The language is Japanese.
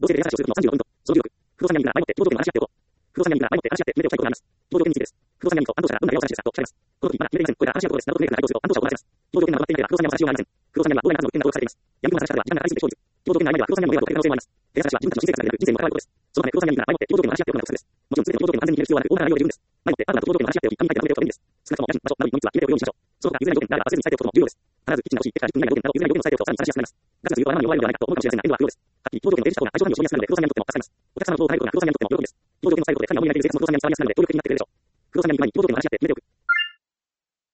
同性で連鎖をすることの36ポイント。不動産闇が前もって、共同権を話し合っておこう。不動産闇が前もって話し合って、決めておきたいことがあります。同条件についてです。不動産闇と担当者がどんな例を指してたとおっしゃいます。この時、まだ決めていません。これから話し合うことです。などと明確な回答をすると、担当者を怒らせます。同条件が上がっていなければ、不動産闇は話しようがありません。不動産闇は膨大な数の物件などを指されています。闇雲の話し方では時間がかかりすぎて勝率。共同権が曖昧では不動産闇の親を取れる可能性もあります。連鎖は自分たちの人生から得られる人生にも関わることです。そのため、不動産闇が前もって、共同権を話し合っておくのが不です。もちろん、すべての共同権を完全に決める必要はなく、大まかな内容で十分です。前もって、あなたと共同権を話し合っておき、紙に書いてまとめておくべきです。少なくとも家賃、場所、などの日は決めておくようにしましょう。その他、譲れない条件であれば、焦らずに伝えておくことも重要です。必ずキッチンが欲しい、ペットが10分以内の条件など、譲れない条件を伝えておくとさらに話しやすくなります。ガスの需要が生に弱いのではないかと思うかもしれませんが、エンドは不要です。はっきり、共同権を提示した方が対象範囲を絞りやすくなるので、不動産闇にとっても助かります。お客様の都合がないことが不動産闇にとっても喜びです。共同権を伝えることで、二人が思いやりで生活の不動産闇につながりますので、協力的になってくれるでしょう。不動産闇に共同権を話し合って決めておく。